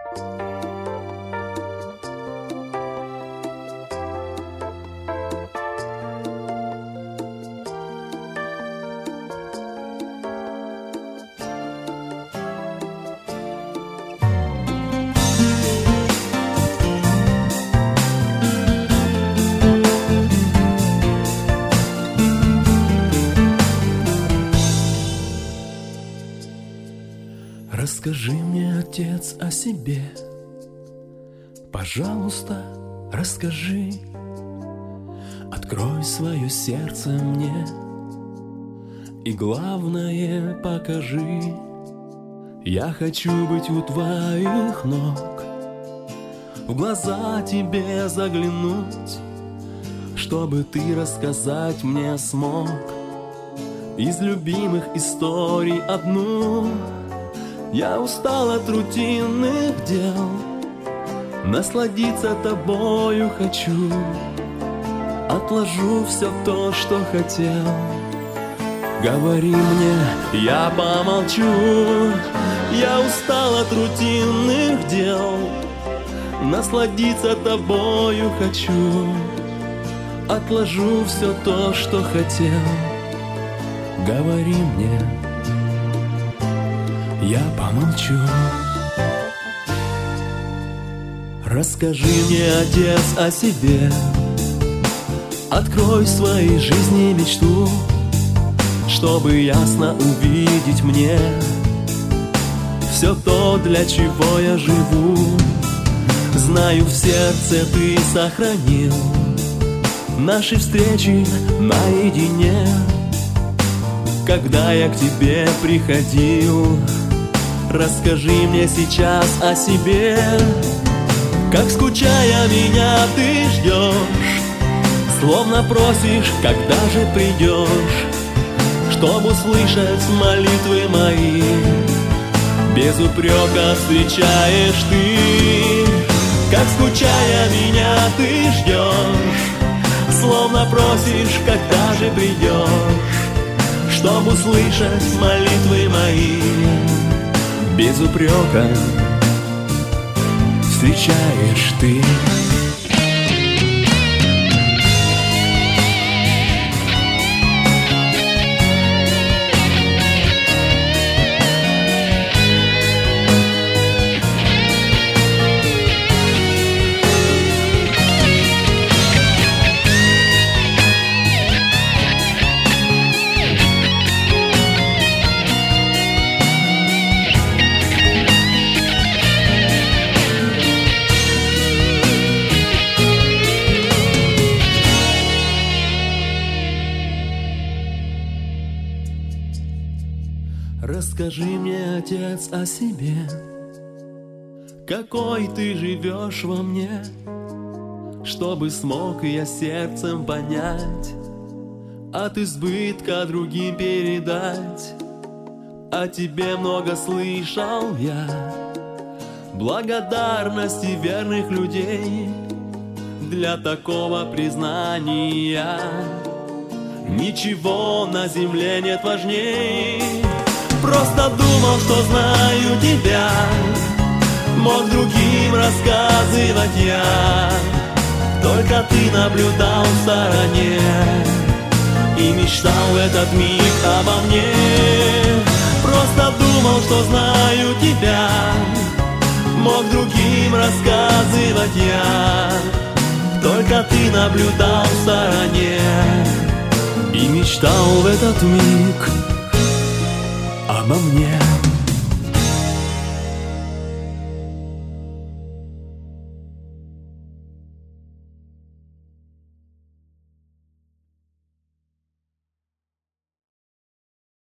Расскажи мне, Отец, о себе. Пожалуйста, расскажи. Открой свое сердце мне и, главное, покажи. Я хочу быть у твоих ног, в глаза тебе заглянуть, чтобы ты рассказать мне смог из любимых историй одну. Я устал от рутинных дел, насладиться тобою хочу. Отложу все то, что хотел. Говори мне, я помолчу. Я устал от рутинных дел, насладиться тобою хочу. Отложу все то, что хотел. Говори мне, я помолчу. Расскажи мне, Отец, о себе. Открой в своей жизни мечту, чтобы ясно увидеть мне все то, для чего я живу. Знаю, в сердце ты сохранил наши встречи наедине, когда я к тебе приходил. Расскажи мне сейчас о себе, как, скучая, меня ты ждешь, словно просишь, когда же придешь, чтобы услышать молитвы мои. Без упрека встречаешь ты, как, скучая, меня ты ждешь, словно просишь, когда же придешь, чтобы услышать молитвы мои. Без упрека встречаешь ты. Расскажи мне, Отец, о себе, какой ты живешь во мне, чтобы смог я сердцем понять, от избытка другим передать. О тебе много слышал я, благодарности верных людей. Для такого признания ничего на земле нет важней. Просто думал, что знаю тебя, мог другим рассказывать я. Только ты наблюдал в стороне и мечтал в этот миг обо мне. Просто думал, что знаю тебя, мог другим рассказывать я. Только ты наблюдал в стороне и мечтал в этот миг обо мне.